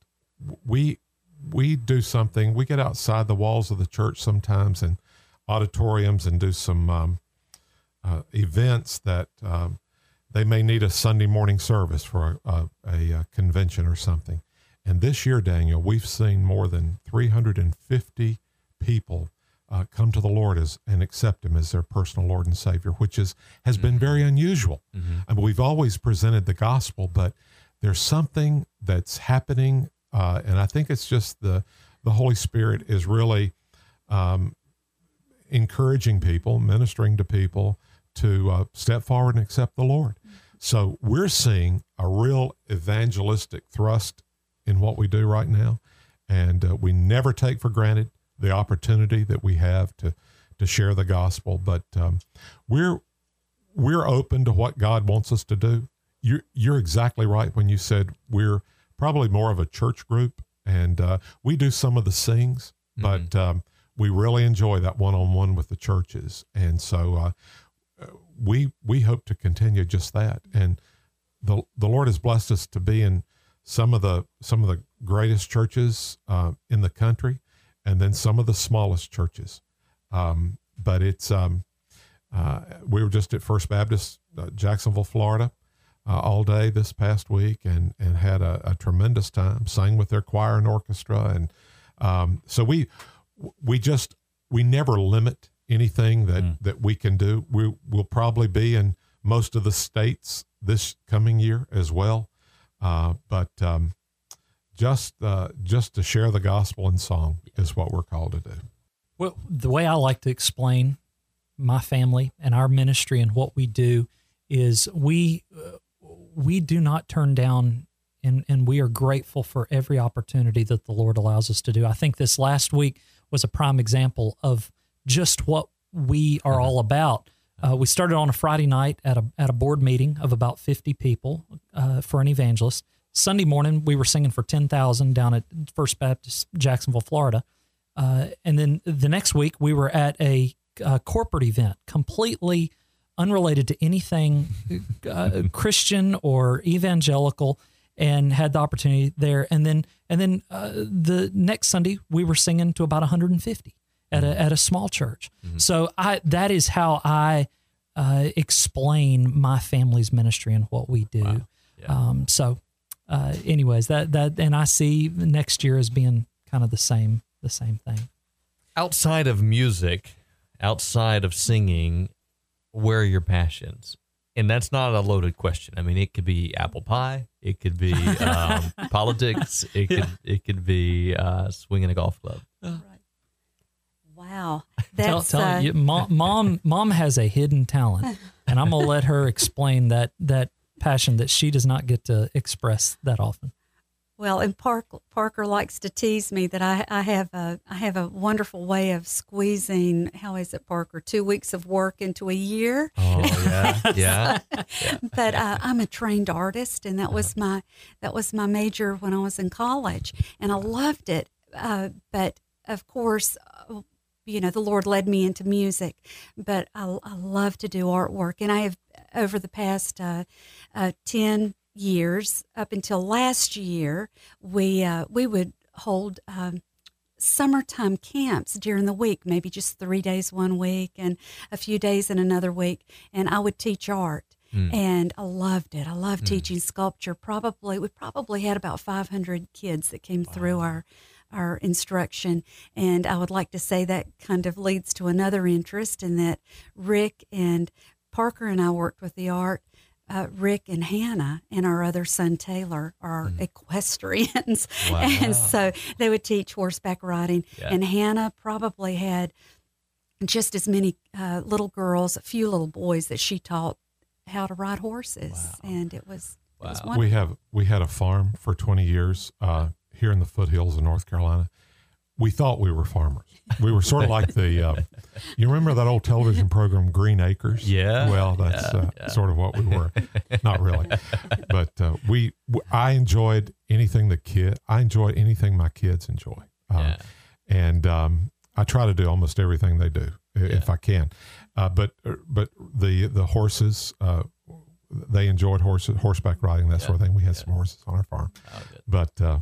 we we do something, we get outside the walls of the church sometimes in auditoriums and do some um, uh, events that um, they may need a Sunday morning service for a, a, a, a convention or something. And this year, Daniel, we've seen more than three hundred fifty people uh, come to the Lord as and accept Him as their personal Lord and Savior, which is has mm-hmm. been very unusual. Mm-hmm. I mean, we've always presented the gospel, but there's something that's happening, uh, and I think it's just the the Holy Spirit is really um, encouraging people, ministering to people to uh, step forward and accept the Lord. Mm-hmm. So we're seeing a real evangelistic thrust in what we do right now, and uh, we never take for granted the opportunity that we have to to share the gospel. But um, we're we're open to what God wants us to do. You're you're exactly right when you said we're probably more of a church group, and uh, we do some of the sings, mm-hmm. but um, we really enjoy that one-on-one with the churches, and so uh, we we hope to continue just that. And the the Lord has blessed us to be in some of the some of the greatest churches uh, in the country, and then some of the smallest churches. Um, but it's um, uh, we were just at First Baptist uh, Jacksonville, Florida, uh, all day this past week, and and had a, a tremendous time. Sang with their choir and orchestra, and um, so we we just we never limit anything that mm. that we can do. We will probably be in most of the states this coming year as well. Uh, but um, just uh, just to share the gospel in song is what we're called to do. Well, the way I like to explain my family and our ministry and what we do is we uh, we do not turn down, and, and we are grateful for every opportunity that the Lord allows us to do. I think this last week was a prime example of just what we are all about. Uh, we started on a Friday night at a at a board meeting of about fifty people uh, for an evangelist. Sunday morning, we were singing for ten thousand down at First Baptist Jacksonville, Florida. Uh, and then the next week, we were at a, a corporate event, completely unrelated to anything uh, Christian or evangelical, and had the opportunity there. And then and then uh, the next Sunday, we were singing to about one hundred fifty. At a at a small church. Mm-hmm. So I that is how I uh, explain my family's ministry and what we do. Wow. Yeah. Um, so, uh, anyways, that that and I see next year as being kind of the same the same thing. Outside of music, outside of singing, where are your passions? And that's not a loaded question. I mean, it could be apple pie, it could be um, politics, it could yeah. it could be uh, swinging a golf club. Right. Wow, that's tell, tell uh, you, mom, mom, mom has a hidden talent, and I'm gonna let her explain that that passion that she does not get to express that often. Well, and Parker, Parker likes to tease me that I, I have a I have a wonderful way of squeezing. How is it, Parker? Two weeks of work into a year. Oh yeah, yeah. so, but uh, I'm a trained artist, and that was my that was my major when I was in college, and I loved it. Uh, but of course. Uh, You know, the Lord led me into music, but I, I love to do artwork. And I have, over the past uh, uh, ten years, up until last year, we uh, we would hold um, summertime camps during the week, maybe just three days one week and a few days in another week. And I would teach art. Mm. And I loved it. I loved mm. teaching sculpture. Probably, we probably had about five hundred kids that came wow. through our our instruction. And I would like to say that kind of leads to another interest in that Rick and Parker and I worked with the art. Uh, Rick and Hannah and our other son, Taylor, are mm. equestrians. Wow. And so they would teach horseback riding. Yeah. And Hannah probably had just as many uh, little girls, a few little boys that she taught how to ride horses. Wow. And it was, wow. it was wonderful. We have, we had a farm for twenty years, uh, here in the foothills of North Carolina. We thought we were farmers. We were sort of like the, uh, you remember that old television program, Green Acres? Yeah. Well, that's yeah, uh, yeah. sort of what we were. Not really. But uh, we, I enjoyed anything the kid, I enjoy anything my kids enjoy. Um, yeah. And um, I try to do almost everything they do if yeah. I can. Uh, but but the, the horses, uh, they enjoyed horses, horseback riding, that yeah. sort of thing. We had yeah. some horses on our farm. Oh, but uh,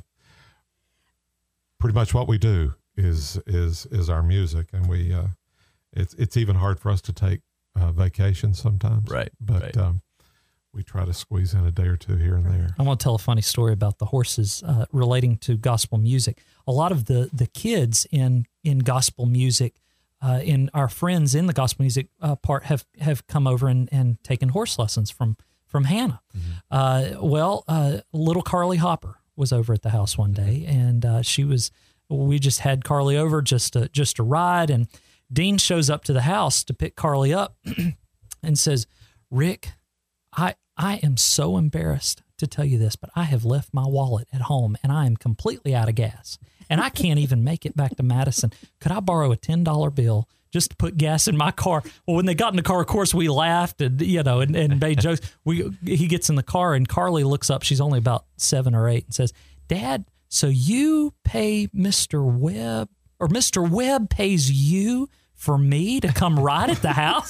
pretty much what we do is is is our music, and we uh, it's it's even hard for us to take uh, vacations sometimes. Right, But right. Um, we try to squeeze in a day or two here and there. I want to tell a funny story about the horses uh, relating to gospel music. A lot of the the kids in in gospel music, uh, in our friends in the gospel music uh, part, have have come over and, and taken horse lessons from from Hannah. Mm-hmm. Uh, well, uh, little Carly Hopper was over at the house one day, and uh, she was. We just had Carly over just to just to ride, and Dean shows up to the house to pick Carly up, and says, "Rick, I." I am so embarrassed to tell you this, but I have left my wallet at home and I am completely out of gas and I can't even make it back to Madison. Could I borrow a ten dollar bill just to put gas in my car?" Well, when they got in the car, of course, we laughed and, you know, and, and made jokes. We, he gets in the car and Carly looks up. She's only about seven or eight and says, "Dad, so you pay Mister Webb or Mister Webb pays you for me to come ride at the house?"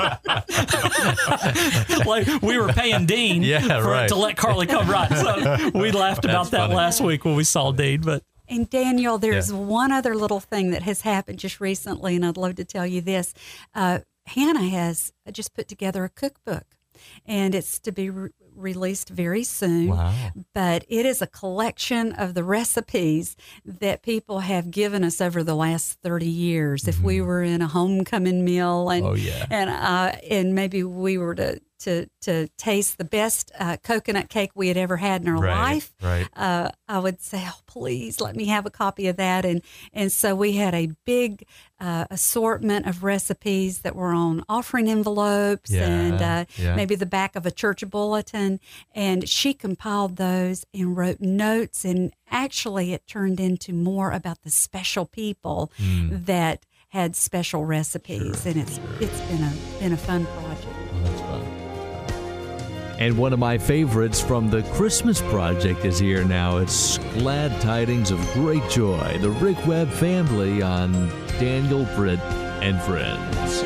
Like we were paying Dean Yeah, for, right. to let Carly come ride. So we laughed about That's that funny. last week when we saw Dean. But And Daniel, there's Yeah. one other little thing that has happened just recently, and I'd love to tell you this. Uh, Hannah has just put together a cookbook, and it's to be re- released very soon. Wow. But it is a collection of the recipes that people have given us over the last thirty years. If we were in a homecoming meal, and Oh, yeah. and uh, and maybe we were to to to taste the best uh, coconut cake we had ever had in our Right, life, right. uh, I would say, "Oh, please let me have a copy of that." And and so we had a big uh, assortment of recipes that were on offering envelopes Yeah, and uh, yeah. maybe the back of a church bulletin. And she compiled those and wrote notes. And actually, it turned into more about the special people Mm. that had special recipes. And it's it's been a been a fun project. Oh, that's fun. And one of my favorites from the Christmas Project is here now. It's Glad Tidings of Great Joy, the Rick Webb family on Daniel Britt and Friends.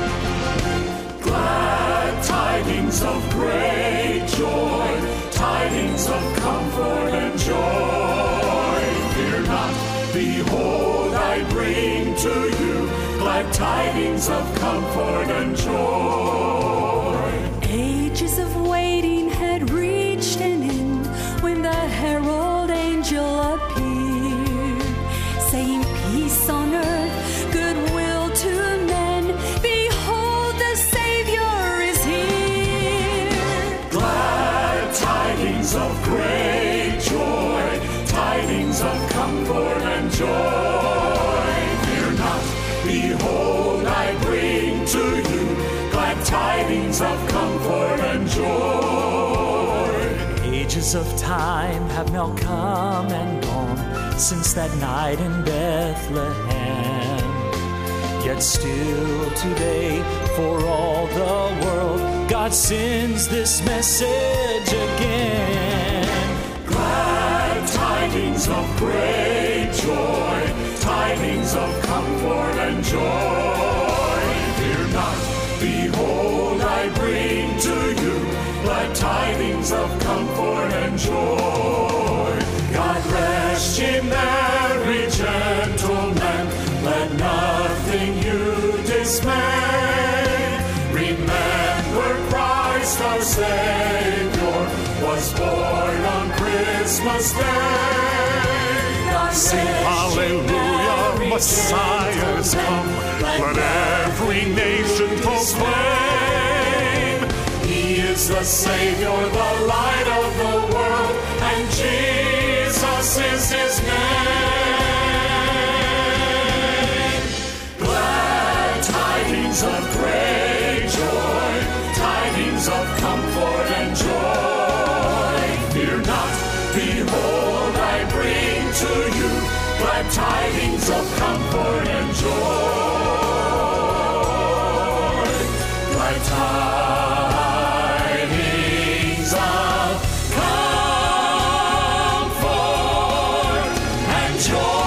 Glad tidings of great joy, tidings of comfort and joy. Fear not, behold, I bring to you glad tidings of comfort and joy. Ages of waiting had reached an end when the herald angel appeared, saying, "Peace on earth, goodwill to men. Behold, the Savior is here." Glad tidings of great joy, tidings of comfort and joy. Fear not, behold, I bring to you glad tidings of comfort and joy. Ages of time have now come and gone since that night in Bethlehem. Yet still today, for all the world, God sends this message again. Glad tidings of great joy, tidings of comfort and joy. Fear not, behold, I bring to you glad tidings of comfort and joy. God rest ye merry gentlemen, let nothing you dismay. Remember Christ our Savior was born on Christmas Day. God Sing hallelujah, Messiah has come. Let every nation proclaim. He is the Savior, the light of the world, and Jesus is his name. Glad tidings of great joy, tidings of comfort and joy. Fear not, behold, I bring to you glad tidings of comfort and joy. Glad tidings of comfort and joy.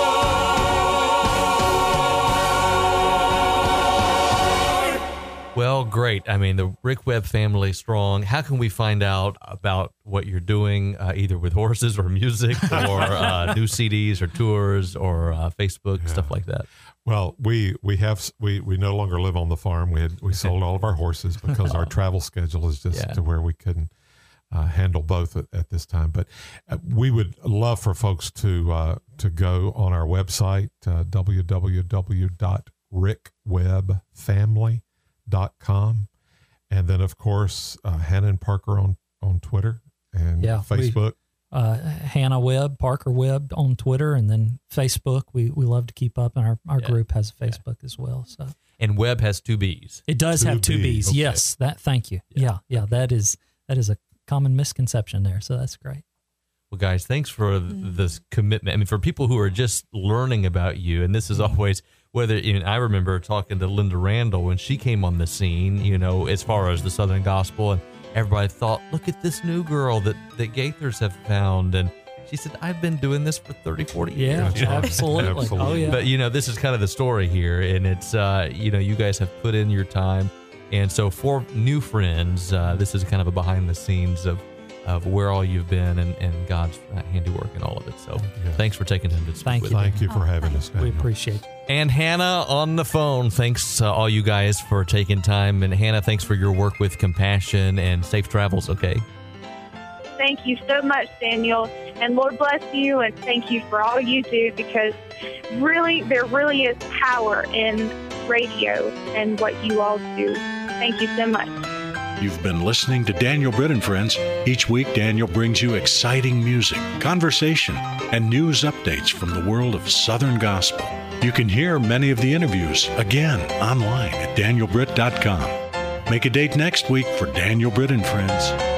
Well, great. I mean, the Rick Webb family strong. How can we find out about what you're doing, uh, either with horses or music or uh, new C Ds or tours or uh, Facebook, Yeah. stuff like that? Well, we we have we, we no longer live on the farm. We had we sold all of our horses because our travel schedule is just Yeah. to where we couldn't uh, handle both at, at this time. But uh, we would love for folks to uh, to go on our website uh, w w w dot rick webb family dot com, and then of course uh, Hannah and Parker on on Twitter and Yeah, we- Facebook. Uh, Hannah Webb, Parker Webb on Twitter, and then Facebook. We we love to keep up, and our, our Yeah. group has a Facebook as well. So And Webb has two B's. it does Two have two Bs. B's. Okay. Yes, that. Thank you. Yeah, yeah. That is that is a common misconception there. So that's great. Well, guys, thanks for th- this commitment. I mean, for people who are just learning about you, and this is always whether, you know, I remember talking to Linda Randall when she came on the scene, you know, as far as the Southern Gospel, and everybody thought, look at this new girl that, that Gaithers have found. And she said, I've been doing this for thirty, forty Yeah, years. you know? absolutely. Absolutely. Oh yeah. But, you know, this is kind of the story here. And it's, uh, you know, you guys have put in your time. And so for new friends, uh, this is kind of a behind the scenes of, of where all you've been and, and God's handiwork and all of it. So thanks for taking time to speak Thank with you. me. Thank you for Oh, having thank us. we Daniel. appreciate it. And Hannah on the phone. Thanks, uh, all you guys, for taking time. And Hannah, thanks for your work with Compassion, and safe travels, okay? Thank you so much, Daniel. And Lord bless you, and thank you for all you do, because really, there really is power in radio and what you all do. Thank you so much. You've been listening to Daniel Britt and Friends. Each week, Daniel brings you exciting music, conversation, and news updates from the world of Southern Gospel. You can hear many of the interviews again online at daniel britt dot com. Make a date next week for Daniel Britt and Friends.